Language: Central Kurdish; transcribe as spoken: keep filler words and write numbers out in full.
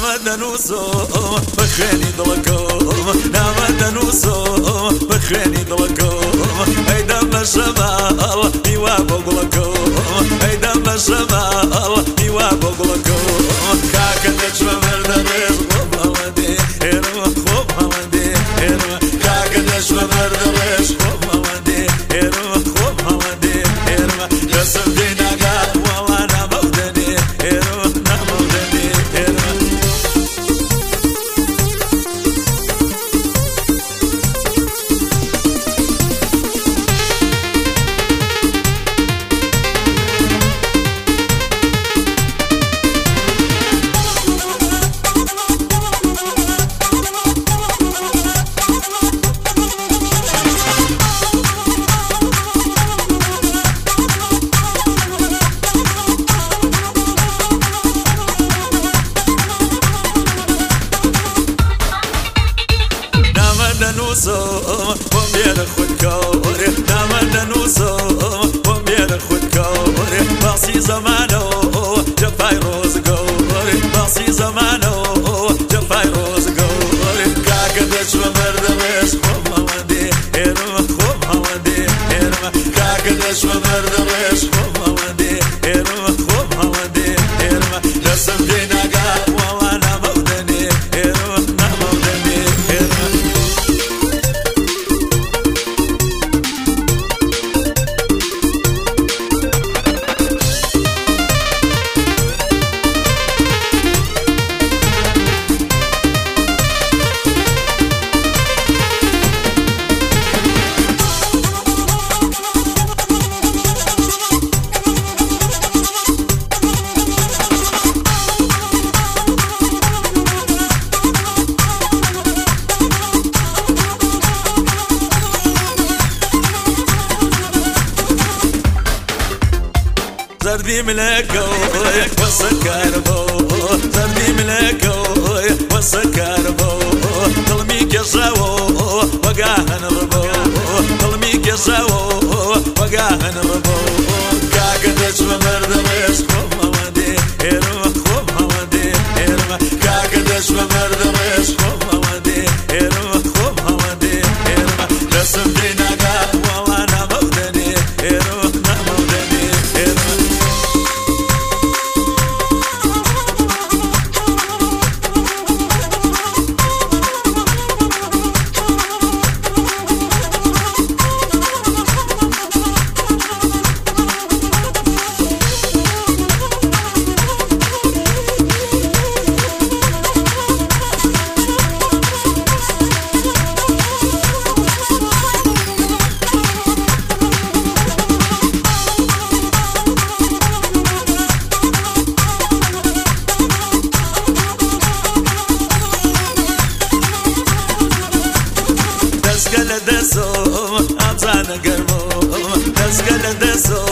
دەنووسۆ بە خوێنی دڵەکەم نامە دەنووسۆ بە خوێنی دڵەکەم ئەیدەم بە شەماڵ میوا بۆ گوڵەکەم ئەیدەم بە شەماڵ میوا بۆ گوڵەکەم کاکە دەچمە مەردەڕێژ خۆم هەڵەدێ ئێرەوە خۆم هەڵەدێ ئێرەوە کاکە دەچمە مەردەڕێژ خۆم هەڵەدێ ئێرەوە خۆم هەڵەدێ ئێرەوە دەسم دێ ناگات وەڵا نامەودەنێ ئێرەوە نامەودەنێ ئێرەوە دەنووسۆ بۆم بێرە خودکەوتێ نامە دەنووسۆ بۆم بێرە خودکەوتێ باسی زەمانەوە جەفای ڕۆزگەوتێ باسی زەمانەوە جەفای ڕۆزگەوتێ کاکە دەچمە مەردەڕێژ خۆم هەڵەدێ ئێرەوە خۆم هەڵەدێ ئێرەوە کاکە دەچمە مەردەڕێژ خۆم هەڵەدێ ئێرەوە خۆم هەڵەدێ ئێرەوە دەسم دێ ناگات وەڵا نامەودەنێ ئێرەوە نامەودەنێ ئێرەوە زردي ملاكوي وسكر بو زردي ملاكوي وسكر بو ظلمي كساو وقاهن ربو ظلمي كساو وقاهن ربو كاكا دشم مردمش خوم هودي إيرو خوم هودي إيرو كاكا دشم مردمش خوم هودي إيرو خوم هودي إيرو رسم دينا قال والله نمودني إيرو نمودني إيرو دەسکە لە دەسۆ ئازانە گەرمۆ دەسکە لە دەسۆ